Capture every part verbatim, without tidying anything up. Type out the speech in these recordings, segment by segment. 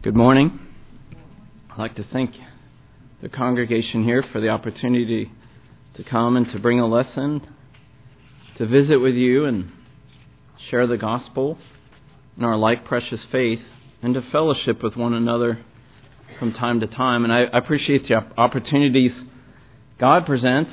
Good morning. I'd like to thank the congregation here for the opportunity to come and to bring a lesson, to visit with you and share the gospel and our like precious faith, and to fellowship with one another from time to time. And I, I appreciate the opportunities God presents.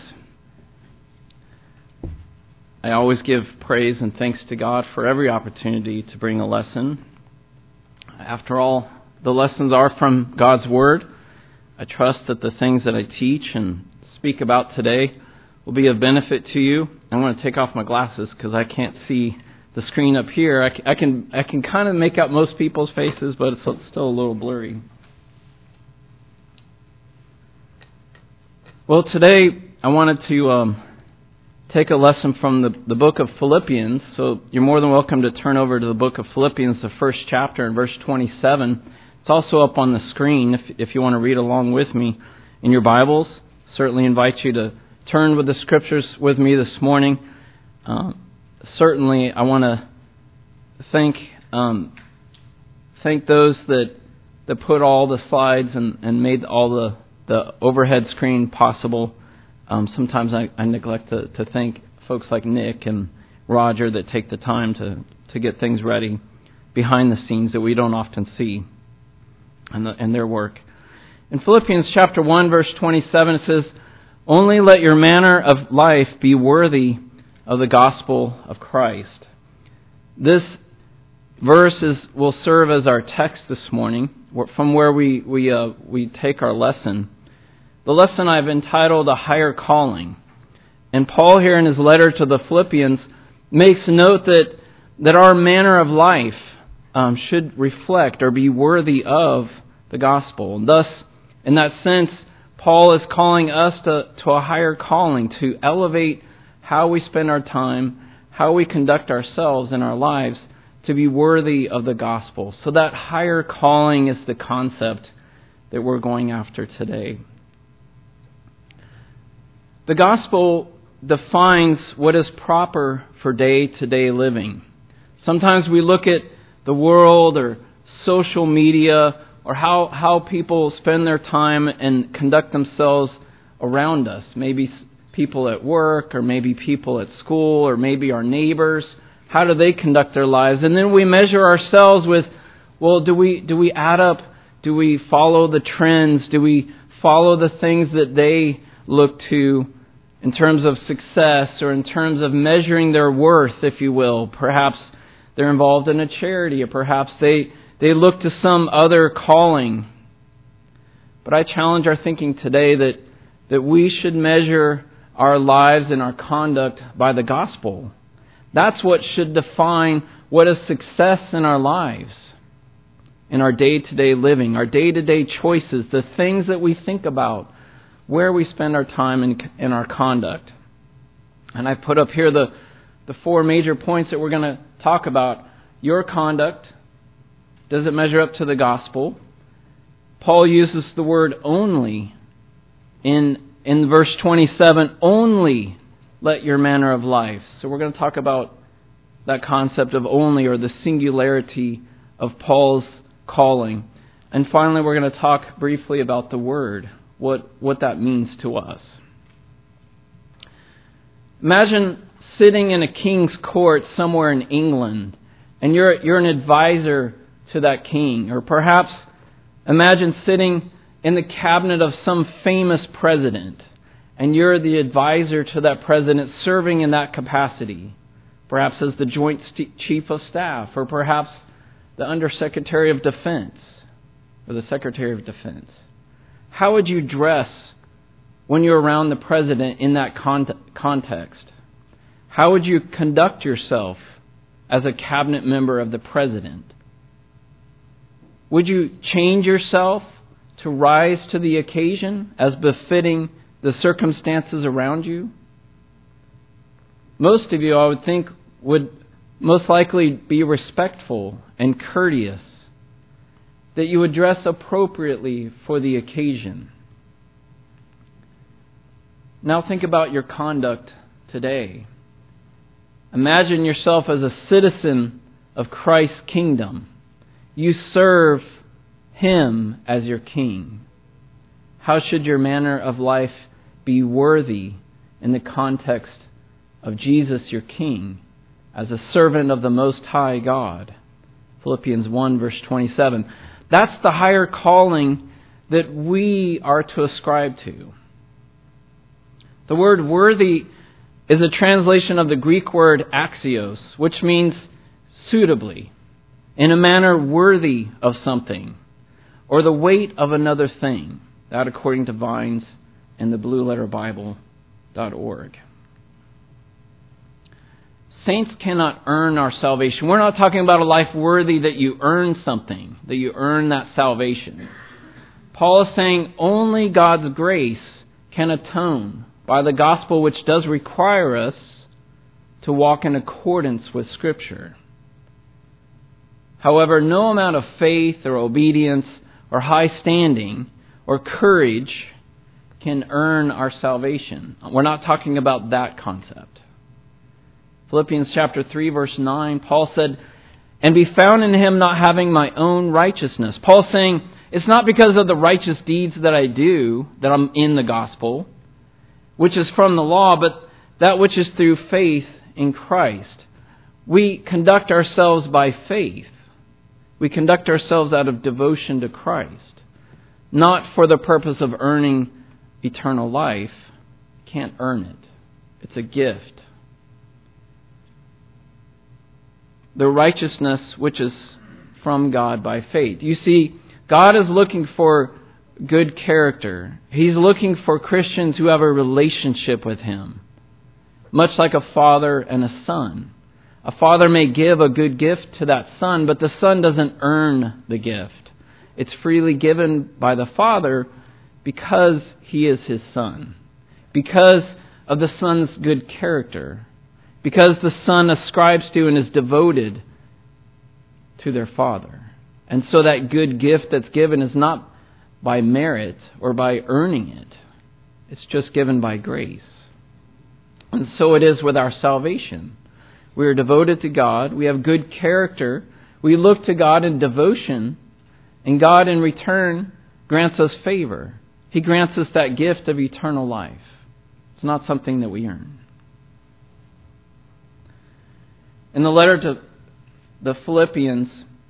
I always give praise and thanks to God for every opportunity to bring a lesson. After all, the lessons are from God's Word. I trust that the things that I teach and speak about today will be of benefit to you. I'm going to take off my glasses because I can't see the screen up here. I, I can I can kind of make out most people's faces, but it's still a little blurry. Well, today I wanted to um, take a lesson from the, the book of Philippians. So you're more than welcome to turn over to the book of Philippians, the first chapter, and verse twenty-seven. It's also up on the screen if, if you want to read along with me in your Bibles. Certainly invite you to turn with the Scriptures with me this morning. Uh, certainly I want to thank um, thank those that that put all the slides and, and made all the, the overhead screen possible. Um, sometimes I, I neglect to, to thank folks like Nick and Roger that take the time to, to get things ready behind the scenes that we don't often see. And, the, and their work. In Philippians chapter one, verse twenty-seven, it says, "Only let your manner of life be worthy of the gospel of Christ." This verse is, will serve as our text this morning, from where we we uh, we take our lesson. The lesson I've entitled "A Higher Calling," and Paul here in his letter to the Philippians makes note that that our manner of life um, should reflect or be worthy of the gospel. And thus, in that sense, Paul is calling us to, to a higher calling, to elevate how we spend our time, how we conduct ourselves in our lives, to be worthy of the gospel. So that higher calling is the concept that we're going after today. The gospel defines what is proper for day-to-day living. Sometimes we look at the world or social media or how, how people spend their time and conduct themselves around us. Maybe people at work, or maybe people at school, or maybe our neighbors. How do they conduct their lives? And then we measure ourselves with, well, do we do we add up? Do we follow the trends? Do we follow the things that they look to in terms of success, or in terms of measuring their worth, if you will? Perhaps they're involved in a charity, or perhaps they They look to some other calling. But I challenge our thinking today that, that we should measure our lives and our conduct by the gospel. That's what should define what is success in our lives, in our day-to-day living, our day-to-day choices, the things that we think about, where we spend our time in, in our conduct. And I put up here the, the four major points that we're going to talk about. Your conduct. Does it measure up to the gospel? Paul uses the word only in, in verse twenty-seven. Only let your manner of life. So we're going to talk about that concept of only, or the singularity of Paul's calling. And finally, we're going to talk briefly about the word, what, what that means to us. Imagine sitting in a king's court somewhere in England, and you're you're an advisor to that king. Or perhaps imagine sitting in the cabinet of some famous president, and you're the advisor to that president, serving in that capacity. Perhaps as the Joint Chief of Staff, or perhaps the Undersecretary of Defense, or the Secretary of Defense. How would you dress when you're around the president in that context? How would you conduct yourself as a cabinet member of the president? Would you change yourself to rise to the occasion as befitting the circumstances around you? Most of you, I would think, would most likely be respectful and courteous, that you would dress appropriately for the occasion. Now think about your conduct today. Imagine yourself as a citizen of Christ's kingdom. You serve Him as your King? How should your manner of life be worthy in the context of Jesus your King as a servant of the Most High God? Philippians one verse twenty-seven. That's the higher calling that we are to ascribe to. The word worthy is a translation of the Greek word axios, which means suitably, in a manner worthy of something, or the weight of another thing. That according to Vines and the blue letter bible dot org. Saints cannot earn our salvation. We're not talking about a life worthy that you earn something, that you earn that salvation. Paul is saying only God's grace can atone by the gospel, which does require us to walk in accordance with Scripture. However, no amount of faith or obedience or high standing or courage can earn our salvation. We're not talking about that concept. Philippians chapter three verse nine, Paul said, "And be found in Him, not having my own righteousness." Paul's saying, it's not because of the righteous deeds that I do that I'm in the gospel, which is from the law, but that which is through faith in Christ. We conduct ourselves by faith. We conduct ourselves out of devotion to Christ, not for the purpose of earning eternal life. Can't earn it. It's a gift. The righteousness which is from God by faith. You see, God is looking for good character. He's looking for Christians who have a relationship with Him, much like a father and a son. A father may give a good gift to that son, but the son doesn't earn the gift. It's freely given by the father because he is his son, because of the son's good character, because the son ascribes to and is devoted to their father. And so that good gift that's given is not by merit or by earning it. It's just given by grace. And so it is with our salvation. We are devoted to God. We have good character. We look to God in devotion. And God in return grants us favor. He grants us that gift of eternal life. It's not something that we earn. In the letter to the Philippians,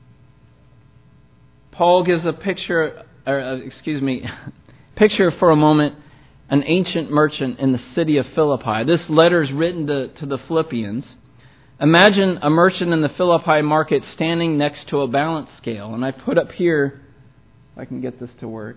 Paul gives a picture, or, uh, excuse me, picture for a moment an ancient merchant in the city of Philippi. This letter is written to, to the Philippians. Imagine a merchant in the Philippi market standing next to a balance scale. And I put up here, if I can get this to work,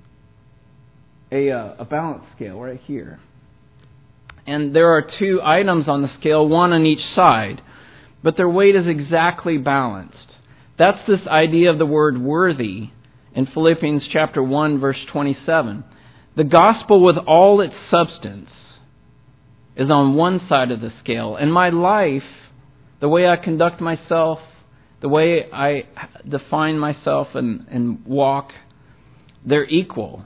a, uh, a balance scale right here. And there are two items on the scale, one on each side, but their weight is exactly balanced. That's this idea of the word worthy in Philippians chapter one, verse twenty-seven. The gospel with all its substance is on one side of the scale, and my life, the way I conduct myself, the way I define myself and, and walk, they're equal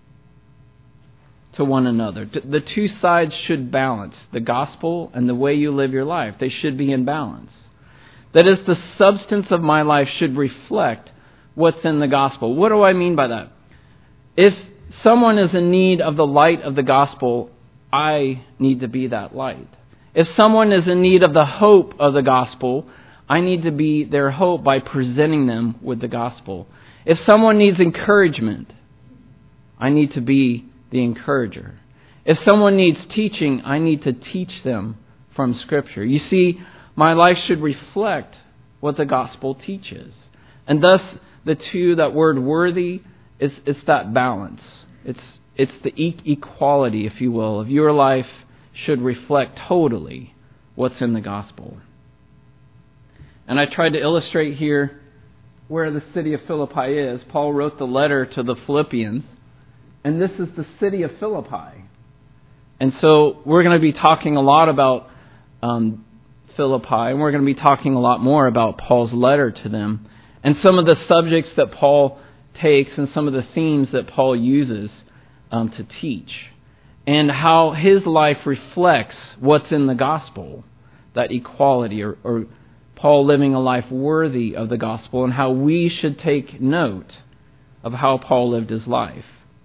to one another. The two sides should balance. The gospel and the way you live your life, they should be in balance. That is, the substance of my life should reflect what's in the gospel. What do I mean by that? If someone is in need of the light of the gospel, I need to be that light. If someone is in need of the hope of the gospel, I need to be their hope by presenting them with the gospel. If someone needs encouragement, I need to be the encourager. If someone needs teaching, I need to teach them from Scripture. You see, my life should reflect what the gospel teaches. And thus, the two, that word worthy, is it's that balance. It's it's the e- equality, if you will, of your life should reflect totally what's in the gospel. And I tried to illustrate here where the city of Philippi is. Paul wrote the letter to the Philippians, and this is the city of Philippi. And so we're going to be talking a lot about um, Philippi, and we're going to be talking a lot more about Paul's letter to them, and some of the subjects that Paul takes and some of the themes that Paul uses um, to teach, and how his life reflects what's in the gospel, that equality, or, or Paul living a life worthy of the gospel, and how we should take note of how Paul lived his life.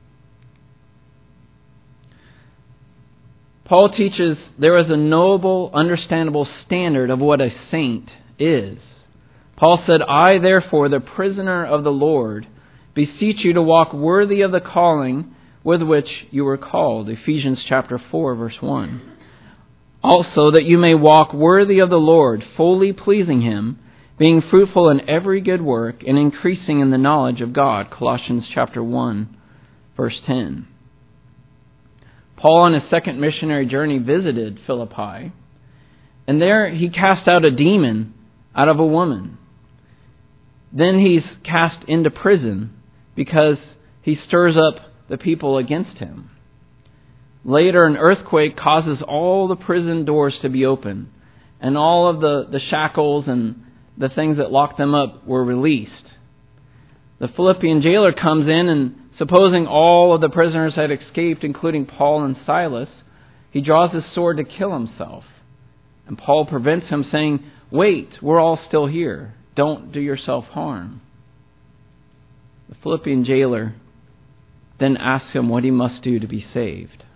Paul teaches there is a knowable, understandable standard of what a saint is. Paul said, I, therefore, the prisoner of the Lord, beseech you to walk worthy of the calling with which you were called. Ephesians chapter four, verse one. Also, that you may walk worthy of the Lord, fully pleasing Him, being fruitful in every good work and increasing in the knowledge of God. Colossians chapter one, verse ten. Paul on his second missionary journey visited Philippi, and there he cast out a demon out of a woman. Then he's cast into prison because he stirs up the people against him. Later, an earthquake causes all the prison doors to be open, and all of the, the shackles and the things that locked them up were released. The Philippian jailer comes in, and supposing all of the prisoners had escaped, including Paul and Silas, he draws his sword to kill himself. And Paul prevents him, saying, wait, we're all still here. Don't do yourself harm. The Philippian jailer then asks him what he must do to be saved.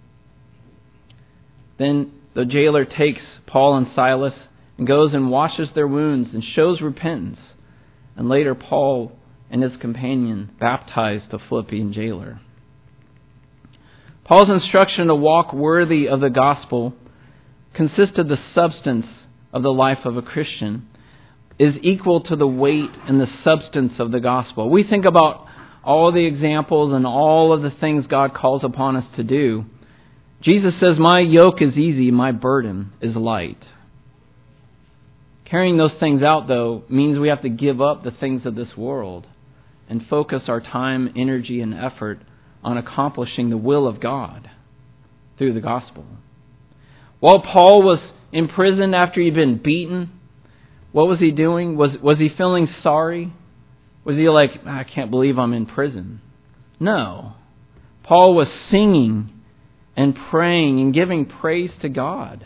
Then the jailer takes Paul and Silas and goes and washes their wounds and shows repentance. And later Paul and his companion baptized the Philippian jailer. Paul's instruction to walk worthy of the gospel consisted of the substance of the life of a Christian is equal to the weight and the substance of the gospel. We think about all the examples and all of the things God calls upon us to do. Jesus says, my yoke is easy, my burden is light. Carrying those things out, though, means we have to give up the things of this world and focus our time, energy, and effort on accomplishing the will of God through the gospel. While Paul was imprisoned after he'd been beaten, what was he doing? Was, was he feeling sorry? Was he like, I can't believe I'm in prison? No. Paul was singing and praying and giving praise to God.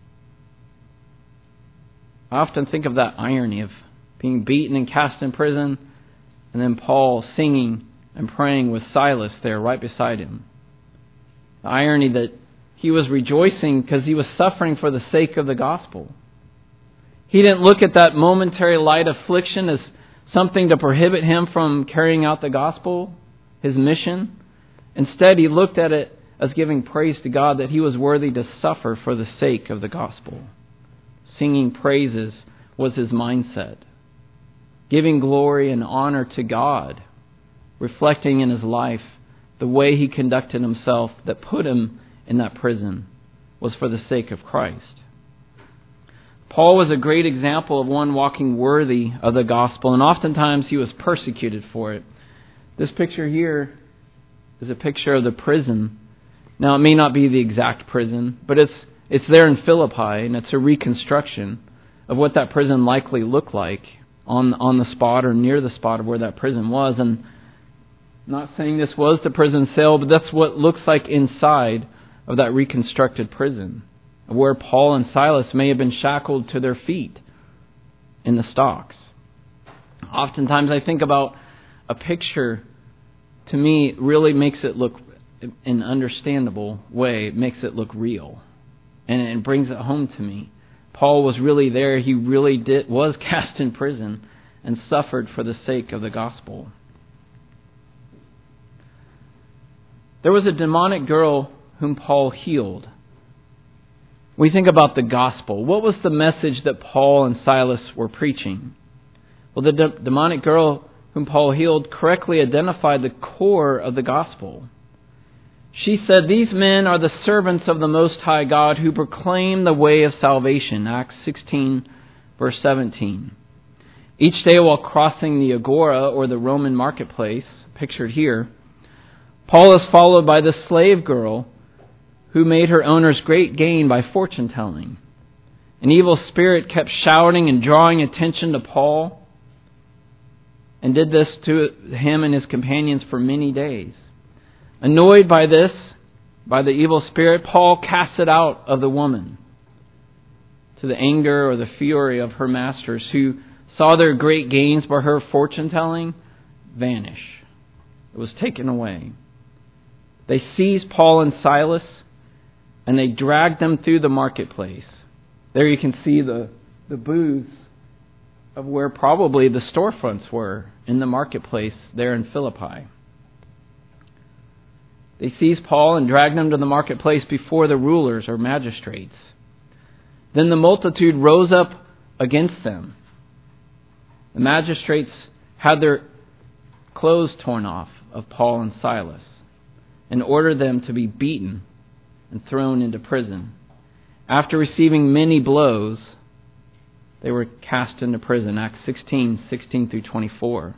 I often think of that irony of being beaten and cast in prison, and then Paul singing and praying with Silas there right beside him. The irony that he was rejoicing because he was suffering for the sake of the gospel. He didn't look at that momentary light affliction as something to prohibit him from carrying out the gospel, his mission. Instead, he looked at it as giving praise to God that he was worthy to suffer for the sake of the gospel. Singing praises was his mindset. Giving glory and honor to God, reflecting in his life the way he conducted himself that put him in that prison was for the sake of Christ. Paul was a great example of one walking worthy of the gospel, and oftentimes he was persecuted for it. This picture here is a picture of the prison. Now, it may not be the exact prison, but it's it's there in Philippi, and it's a reconstruction of what that prison likely looked like on on the spot or near the spot of where that prison was. And I'm not saying this was the prison cell, but that's what it looks like inside of that reconstructed prison, where Paul and Silas may have been shackled to their feet in the stocks. Oftentimes I think about a picture, to me, it really makes it look, in an understandable way, it makes it look real. And it brings it home to me. Paul was really there. He really did was cast in prison and suffered for the sake of the gospel. There was a demonic girl whom Paul healed. We think about the gospel. What was the message that Paul and Silas were preaching? Well, the de- demonic girl whom Paul healed correctly identified the core of the gospel. She said, these men are the servants of the Most High God who proclaim the way of salvation. Acts sixteen, verse seventeen. Each day while crossing the agora, or the Roman marketplace, pictured here, Paul is followed by the slave girl who made her owners great gain by fortune telling. An evil spirit kept shouting and drawing attention to Paul, and did this to him and his companions for many days. Annoyed by this, by the evil spirit, Paul cast it out of the woman, to the anger or the fury of her masters, who saw their great gains by her fortune telling vanish. It was taken away. They seized Paul and Silas, and they dragged them through the marketplace. There you can see the, the booths of where probably the storefronts were in the marketplace there in Philippi. They seized Paul and dragged him to the marketplace before the rulers or magistrates. Then the multitude rose up against them. The magistrates had their clothes torn off of Paul and Silas and ordered them to be beaten and thrown into prison. After receiving many blows, they were cast into prison. Acts sixteen, sixteen through twenty-four.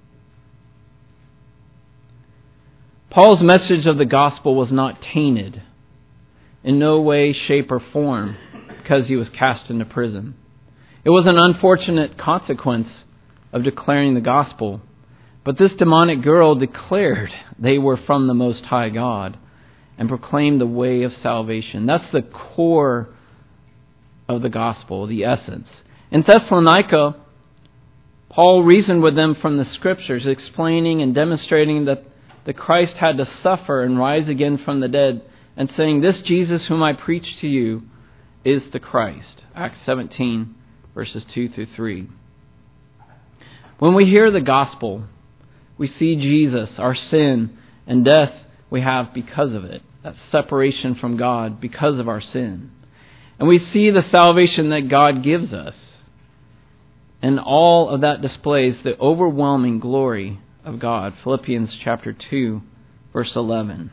Paul's message of the gospel was not tainted in no way, shape, or form because he was cast into prison. It was an unfortunate consequence of declaring the gospel. But this demonic girl declared they were from the Most High God and proclaimed the way of salvation. That's the core of the gospel, the essence. In Thessalonica, Paul reasoned with them from the Scriptures, explaining and demonstrating that the Christ had to suffer and rise again from the dead, and saying, "This Jesus whom I preach to you is the Christ." Acts seventeen, verses two through three. When we hear the gospel, we see Jesus, our sin and death we have because of it. That separation from God because of our sin. And we see the salvation that God gives us. And all of that displays the overwhelming glory of God. Philippians chapter two, verse eleven.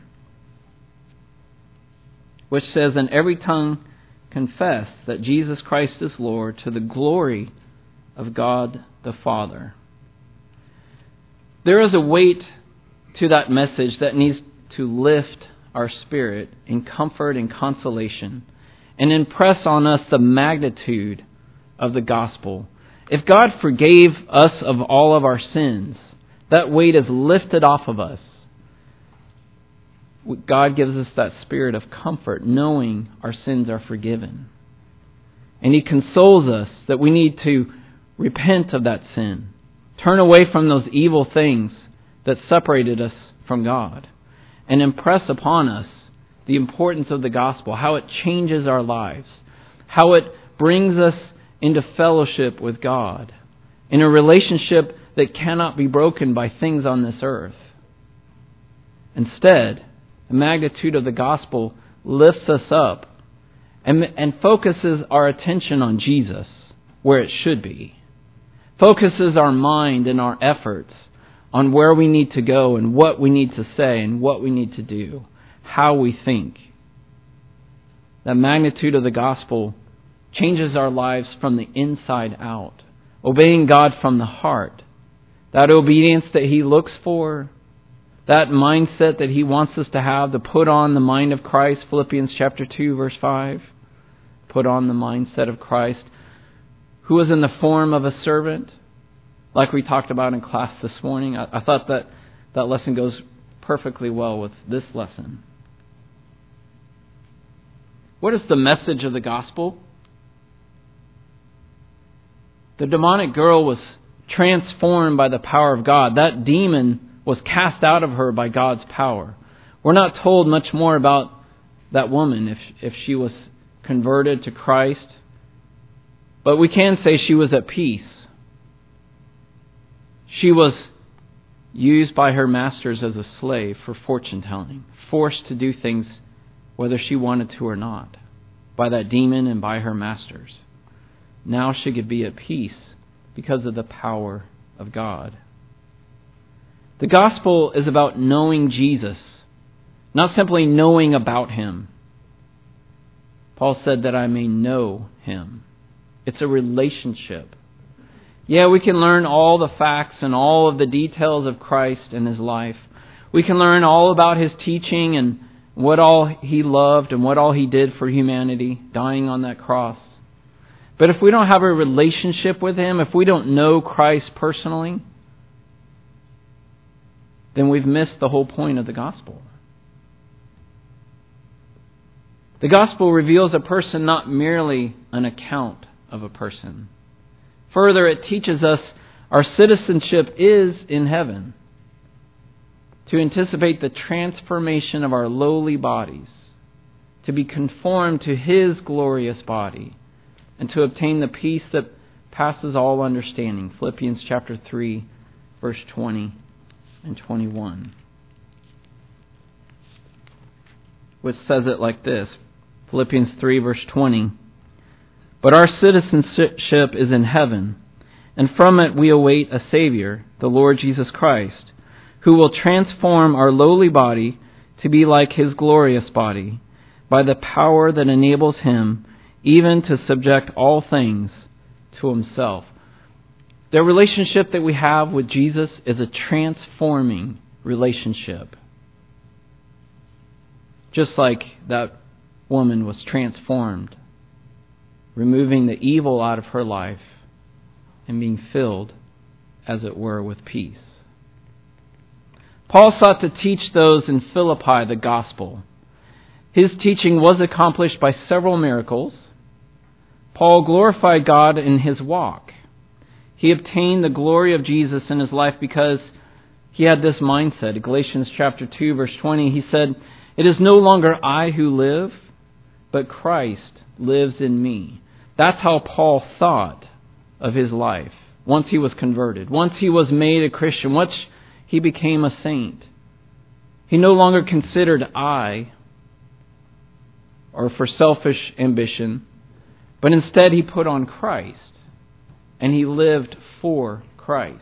Which says, "And every tongue confess that Jesus Christ is Lord, to the glory of God the Father." There is a weight to that message that needs to lift our spirit in comfort and consolation and impress on us the magnitude of the gospel. If God forgave us of all of our sins, that weight is lifted off of us. God gives us that spirit of comfort, knowing our sins are forgiven. And He consoles us that we need to repent of that sin. Turn away from those evil things that separated us from God. And impress upon us the importance of the gospel, how it changes our lives, how it brings us into fellowship with God, in a relationship that cannot be broken by things on this earth. Instead, the magnitude of the gospel lifts us up and, and focuses our attention on Jesus, where it should be. Focuses our mind and our efforts on where we need to go and what we need to say and what we need to do, how we think. The magnitude of the gospel changes our lives from the inside out. Obeying God from the heart. That obedience that He looks for. That mindset that He wants us to have, to put on the mind of Christ. Philippians chapter two, verse five. Put on the mindset of Christ, who was in the form of a servant, like we talked about in class this morning. I, I thought that that lesson goes perfectly well with this lesson. What is the message of the gospel? The demonic girl was transformed by the power of God. That demon was cast out of her by God's power. We're not told much more about that woman, if if she was converted to Christ. But we can say she was at peace. She was used by her masters as a slave for fortune telling, forced to do things whether she wanted to or not, by that demon and by her masters. Now she could be at peace because of the power of God. The gospel is about knowing Jesus, not simply knowing about Him. Paul said that I may know Him. It's a relationship. Yeah, we can learn all the facts and all of the details of Christ and His life. We can learn all about His teaching and what all He loved and what all He did for humanity, dying on that cross. But if we don't have a relationship with Him, if we don't know Christ personally, then we've missed the whole point of the gospel. The gospel reveals a person, not merely an account of a person. Further, it teaches us our citizenship is in heaven. to anticipate the transformation of our lowly bodies, to be conformed to His glorious body, and to obtain the peace that passes all understanding. Philippians chapter three, verse twenty and twenty-one. Which says it like this. Philippians three, verse twenty. But our citizenship is in heaven, and from it we await a Savior, the Lord Jesus Christ, who will transform our lowly body to be like His glorious body, by the power that enables Him even to subject all things to Himself. The relationship that we have with Jesus is a transforming relationship. Just like that woman was transformed, removing the evil out of her life and being filled, as it were, with peace. Paul sought to teach those in Philippi the gospel. His teaching was accomplished by several miracles. Paul glorified God in his walk. He obtained the glory of Jesus in his life because he had this mindset. In Galatians chapter two, verse twenty, he said, "It is no longer I who live, but Christ lives in me." That's how Paul thought of his life once he was converted, once he was made a Christian, once he became a saint. He no longer considered I, or for selfish ambition, but instead he put on Christ, and he lived for Christ.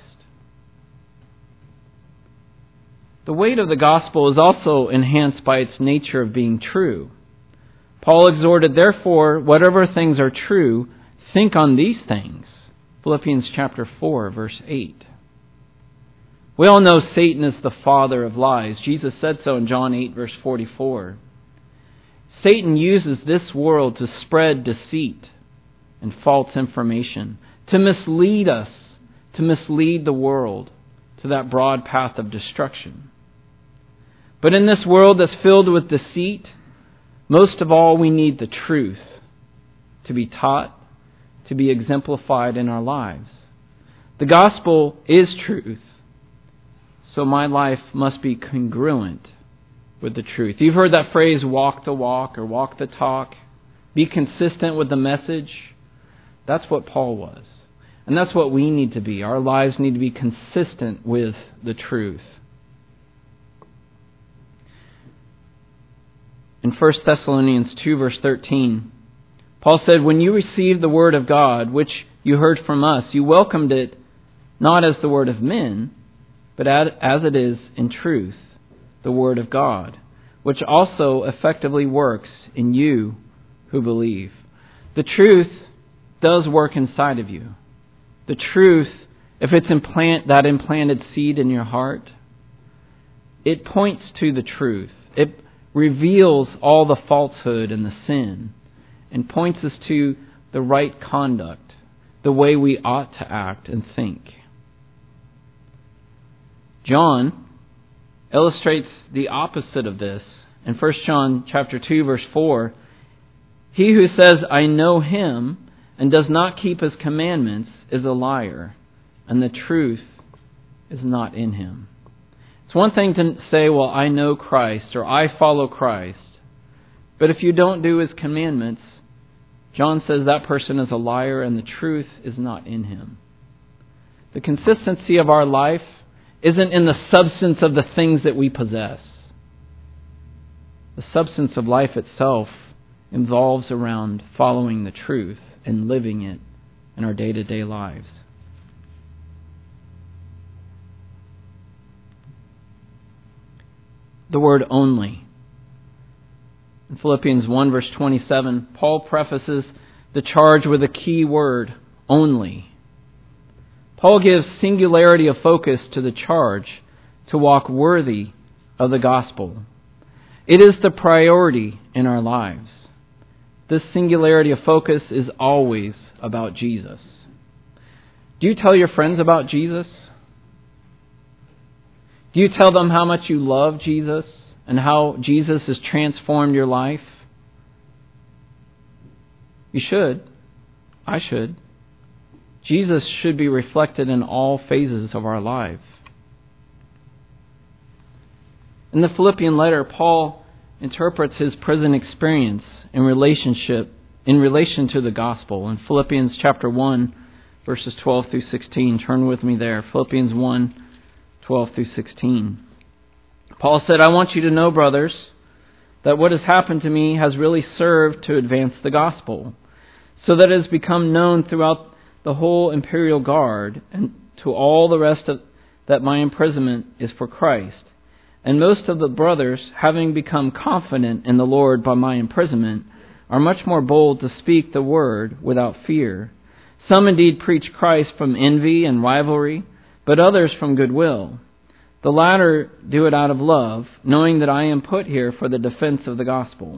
The weight of the gospel is also enhanced by its nature of being true. Paul exhorted, "Therefore, whatever things are true, think on these things." Philippians chapter four, verse eight. We all know Satan is the father of lies. Jesus said so in John eight, verse forty-four. Satan uses this world to spread deceit and false information, to mislead us, to mislead the world to that broad path of destruction. But in this world that's filled with deceit, most of all we need the truth to be taught, to be exemplified in our lives. The gospel is truth, so my life must be congruent with the truth. You've heard that phrase, walk the walk or walk the talk. Be consistent with the message. That's what Paul was. And that's what we need to be. Our lives need to be consistent with the truth. In First Thessalonians two, verse thirteen, Paul said, "When you received the word of God, which you heard from us, you welcomed it not as the word of men, but as it is in truth, the word of God, which also effectively works in you who believe." The truth does work inside of you. The truth, if it's implant that implanted seed in your heart, it points to the truth. It reveals all the falsehood and the sin and points us to the right conduct, the way we ought to act and think. John illustrates the opposite of this. In First John chapter two, verse four, "He who says, 'I know him,' and does not keep his commandments is a liar, and the truth is not in him." It's one thing to say, "Well, I know Christ," or "I follow Christ." But if you don't do His commandments, John says that person is a liar and the truth is not in him. The consistency of our life isn't in the substance of the things that we possess. The substance of life itself involves around following the truth and living it in our day-to-day lives. The word "only." In Philippians one, verse twenty-seven, Paul prefaces the charge with a key word, "only." Paul gives singularity of focus to the charge to walk worthy of the gospel. It is the priority in our lives. This singularity of focus is always about Jesus. Do you tell your friends about Jesus? Do you tell them how much you love Jesus and how Jesus has transformed your life? You should. I should. Jesus should be reflected in all phases of our life. In the Philippian letter, Paul interprets his prison experience in relationship in relation to the gospel. In Philippians chapter one, verses twelve through sixteen, turn with me there. Philippians one, twelve through sixteen. Paul said, "I want you to know, brothers, that what has happened to me has really served to advance the gospel, so that it has become known throughout the whole imperial guard and to all the rest of that my imprisonment is for Christ. And most of the brothers, having become confident in the Lord by my imprisonment, are much more bold to speak the word without fear. Some indeed preach Christ from envy and rivalry, but others from goodwill. The latter do it out of love, knowing that I am put here for the defense of the gospel."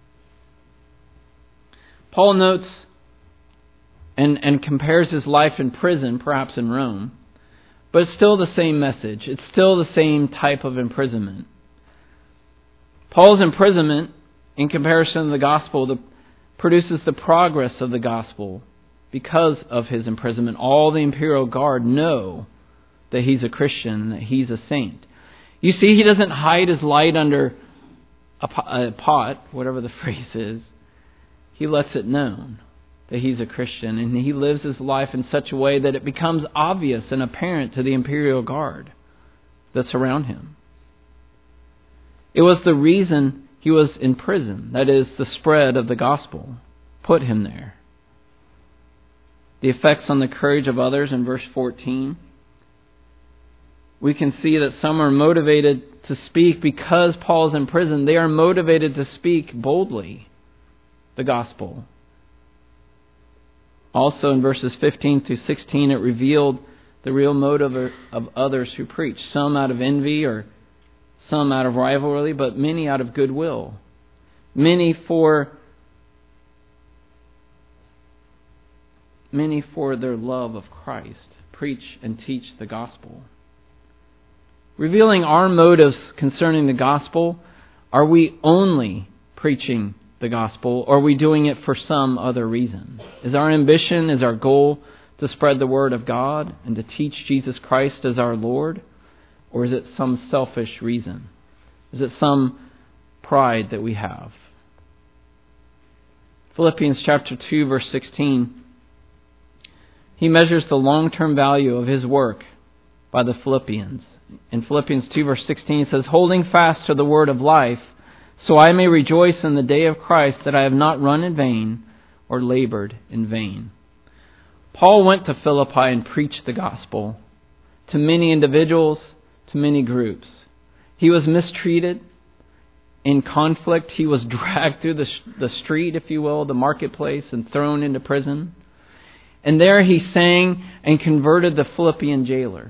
Paul notes and, and compares his life in prison, perhaps in Rome, but it's still the same message. It's still the same type of imprisonment. Paul's imprisonment, in comparison to the gospel, the, produces the progress of the gospel because of his imprisonment. All the imperial guard know that he's a Christian, that he's a saint. You see, he doesn't hide his light under a pot, whatever the phrase is. He lets it known that he's a Christian, and he lives his life in such a way that it becomes obvious and apparent to the imperial guard that's around him. It was the reason he was in prison, that is, the spread of the gospel, put him there. The effects on the courage of others in verse fourteen. We can see that some are motivated to speak because Paul's in prison. They are motivated to speak boldly the gospel. Also in verses fifteen through sixteen, it revealed the real motive of others who preach. Some out of envy, or some out of rivalry, but many out of goodwill. Many for many for their love of Christ. Preach and teach the gospel. Revealing our motives concerning the gospel, are we only preaching the gospel, or are we doing it for some other reason? Is our ambition, is our goal to spread the word of God and to teach Jesus Christ as our Lord? Or is it some selfish reason? Is it some pride that we have? Philippians chapter two, verse sixteen. He measures the long-term value of his work by the Philippians. In Philippians two, verse sixteen, it says, "Holding fast to the word of life, so I may rejoice in the day of Christ that I have not run in vain or labored in vain." Paul went to Philippi and preached the gospel to many individuals, to many groups. He was mistreated, in conflict. He was dragged through the, the street, if you will, the marketplace, and thrown into prison. And there he sang and converted the Philippian jailer.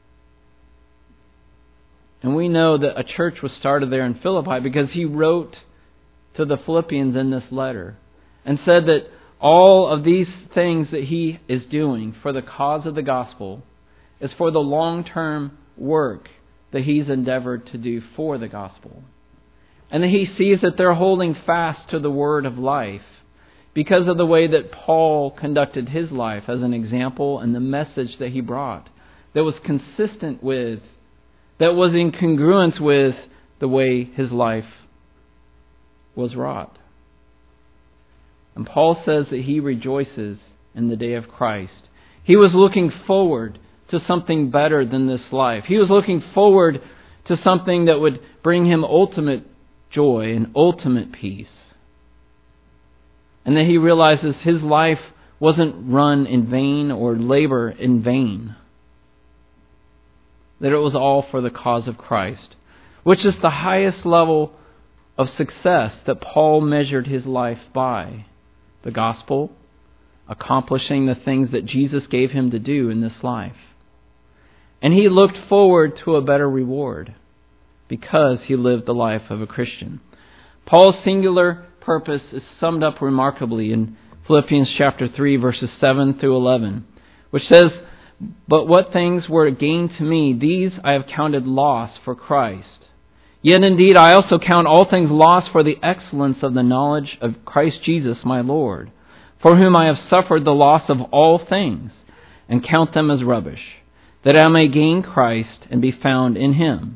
And we know that a church was started there in Philippi because he wrote to the Philippians in this letter and said that all of these things that he is doing for the cause of the gospel is for the long-term work that he's endeavored to do for the gospel. And that he sees that they're holding fast to the word of life because of the way that Paul conducted his life as an example and the message that he brought that was consistent with, that was in congruence with the way his life was wrought. And Paul says that he rejoices in the day of Christ. He was looking forward to something better than this life. He was looking forward to something that would bring him ultimate joy and ultimate peace. And that he realizes his life wasn't run in vain or labor in vain. That it was all for the cause of Christ, which is the highest level of success that Paul measured his life by. The gospel, accomplishing the things that Jesus gave him to do in this life. And he looked forward to a better reward because he lived the life of a Christian. Paul's singular purpose is summed up remarkably in Philippians chapter three, verses seven through eleven, which says, "But what things were gain to me, these I have counted loss for Christ. Yet indeed I also count all things lost for the excellence of the knowledge of Christ Jesus my Lord, for whom I have suffered the loss of all things, and count them as rubbish, that I may gain Christ and be found in Him,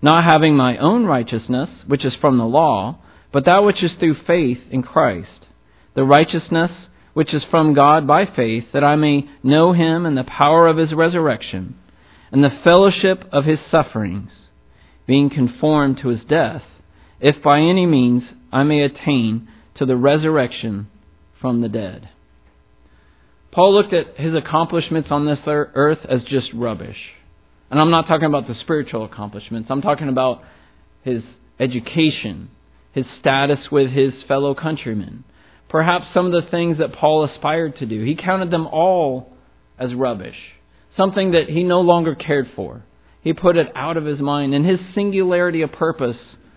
not having my own righteousness, which is from the law, but that which is through faith in Christ, the righteousness which is from God by faith, that I may know Him and the power of His resurrection, and the fellowship of His sufferings, being conformed to His death, if by any means I may attain to the resurrection from the dead. Paul looked at his accomplishments on this earth as just rubbish. And I'm not talking about the spiritual accomplishments. I'm talking about his education, his status with his fellow countrymen. Perhaps some of the things that Paul aspired to do. He counted them all as rubbish. Something that he no longer cared for. He put it out of his mind. And his singularity of purpose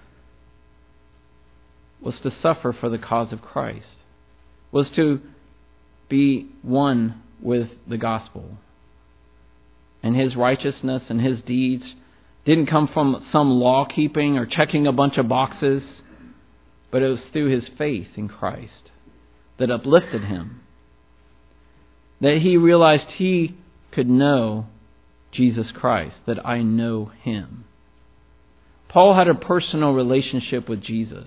was to suffer for the cause of Christ. Was to be one with the gospel. And his righteousness and his deeds didn't come from some law keeping or checking a bunch of boxes, but it was through his faith in Christ that uplifted him. That he realized he could know Jesus Christ, that I know Him. Paul had a personal relationship with Jesus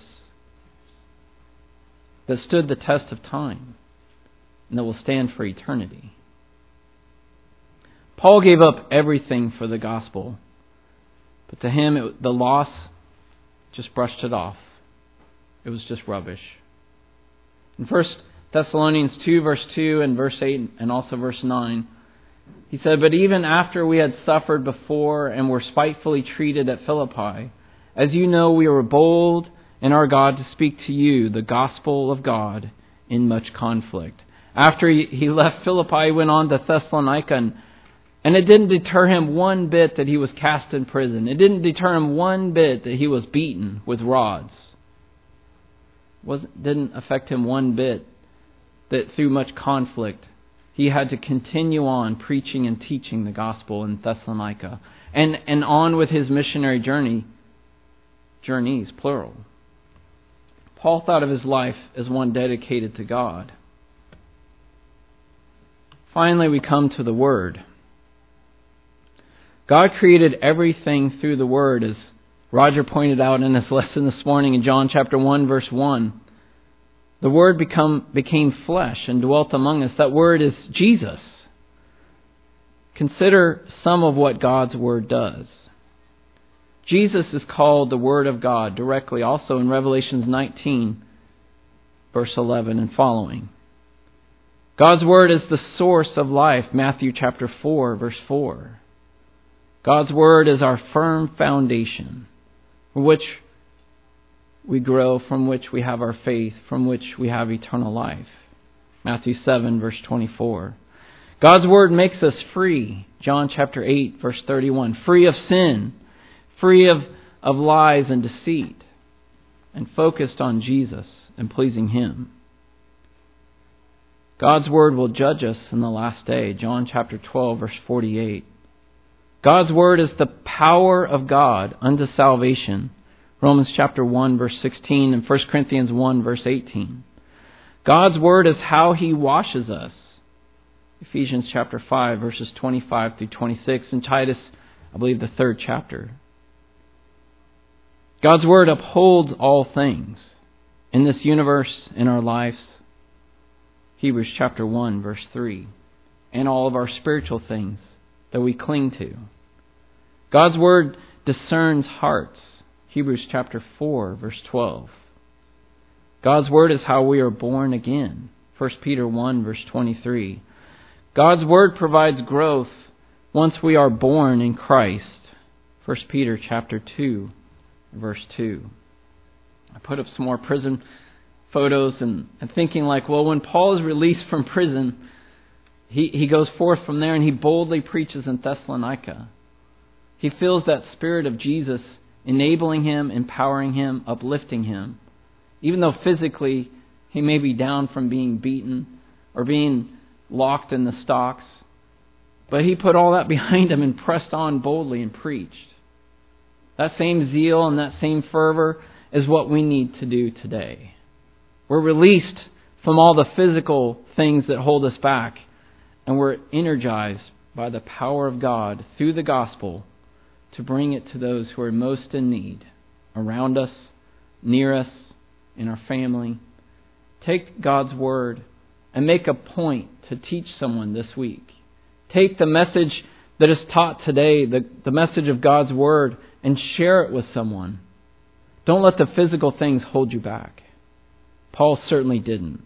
that stood the test of time and that will stand for eternity. Paul gave up everything for the gospel, but to him it, the loss just brushed it off. It was just rubbish. In First Thessalonians two, verse two and verse eight and also verse nine, he said, "But even after we had suffered before and were spitefully treated at Philippi, as you know, we were bold in our God to speak to you the gospel of God in much conflict." After he left Philippi, he went on to Thessalonica, and, and it didn't deter him one bit that he was cast in prison. It didn't deter him one bit that he was beaten with rods. It didn't affect him one bit that through much conflict he had to continue on preaching and teaching the gospel in Thessalonica, and, and on with his missionary journey, journeys, plural. Paul thought of his life as one dedicated to God. Finally, we come to the Word. God created everything through the Word, as Roger pointed out in his lesson this morning in John chapter one, verse one. The Word become, became flesh and dwelt among us. That Word is Jesus. Consider some of what God's Word does. Jesus is called the Word of God directly also in Revelation nineteen, verse eleven and following. God's Word is the source of life, Matthew chapter four, verse four. God's Word is our firm foundation, from which we grow, from which we have our faith, from which we have eternal life. Matthew seven, verse twenty-four. God's Word makes us free, John chapter eight, verse thirty-one. Free of sin, free of, of lies and deceit, and focused on Jesus and pleasing Him. God's Word will judge us in the last day, John chapter twelve, verse forty-eight. God's Word is the power of God unto salvation, Romans chapter one, verse sixteen, and First Corinthians one, verse eighteen. God's Word is how He washes us, Ephesians chapter five, verses twenty-five through twenty-six, and Titus, I believe, the third chapter. God's Word upholds all things in this universe, in our lives, Hebrews chapter one, verse three, and all of our spiritual things that we cling to. God's Word discerns hearts, Hebrews chapter four, verse twelve. God's Word is how we are born again, First Peter one, verse twenty-three. God's Word provides growth once we are born in Christ, First Peter chapter two, verse two. I put up some more prison photos and, and thinking like, well, when Paul is released from prison, he, he goes forth from there and he boldly preaches in Thessalonica. He feels that Spirit of Jesus enabling him, empowering him, uplifting him. Even though physically he may be down from being beaten or being locked in the stocks. But he put all that behind him and pressed on boldly and preached. That same zeal and that same fervor is what we need to do today. We're released from all the physical things that hold us back, and we're energized by the power of God through the gospel to bring it to those who are most in need, around us, near us, in our family. Take God's Word and make a point to teach someone this week. Take the message that is taught today, the, the message of God's Word, and share it with someone. Don't let the physical things hold you back. Paul certainly didn't.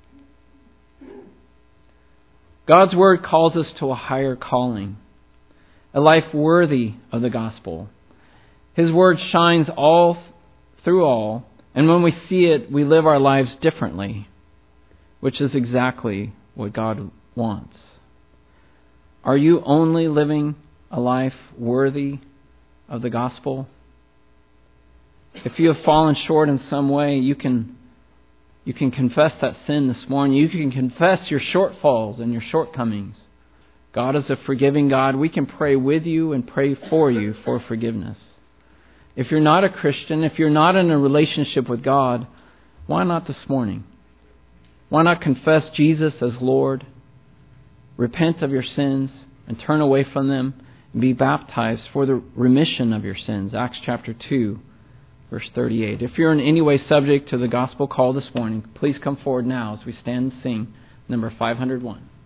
God's Word calls us to a higher calling, a life worthy of the gospel. His Word shines all through all, and when we see it, we live our lives differently, which is exactly what God wants. Are you only living a life worthy of the gospel? If you have fallen short in some way, you can you can confess that sin this morning. You can confess your shortfalls and your shortcomings. God is a forgiving God. We can pray with you and pray for you for forgiveness. If you're not a Christian, if you're not in a relationship with God, why not this morning? Why not confess Jesus as Lord? Repent of your sins and turn away from them and be baptized for the remission of your sins. Acts chapter two, verse thirty-eight. If you're in any way subject to the gospel call this morning, please come forward now as we stand and sing number five hundred one.